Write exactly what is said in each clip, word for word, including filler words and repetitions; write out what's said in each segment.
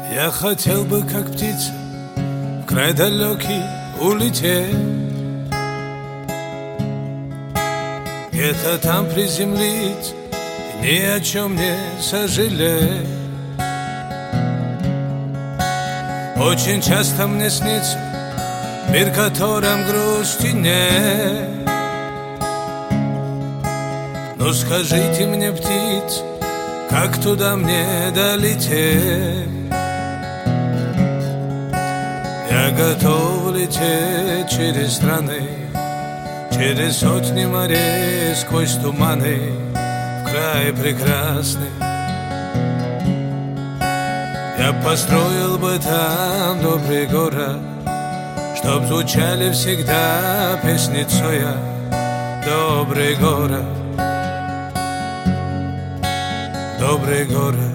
Я хотел бы, как птица, в край далекий улететь, где-то там приземлиться и ни о чем не сожалеть. Очень часто мне снится мир, в котором грусти нет. Ну скажите мне, птицы, как туда мне долететь? Я готов лететь через страны, через сотни морей, сквозь туманы, в край прекрасный. Я построил бы там добрый город, чтоб звучали всегда песни Цоя. Добрый город, добрый город.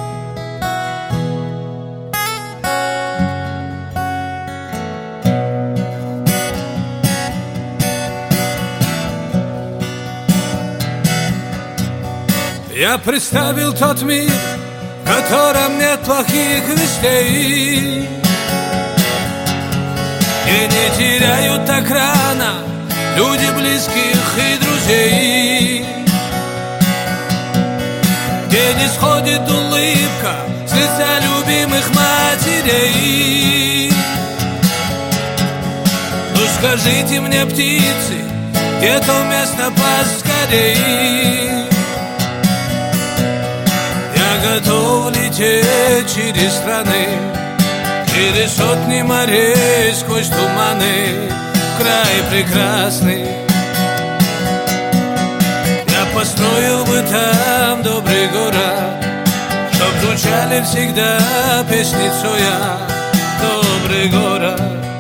Я представил тот мир, в котором нет плохих вестей, где не теряют так рано люди близких и друзей, где не сходит улыбка с лица любимых матерей. Ну скажите мне, птицы, где то место поскорей? Я готов лететь через страны, через сотни морей, сквозь туманы, в край прекрасный. Я построил бы там добрый город, чтоб звучали всегда песни Цоя. Добрый город.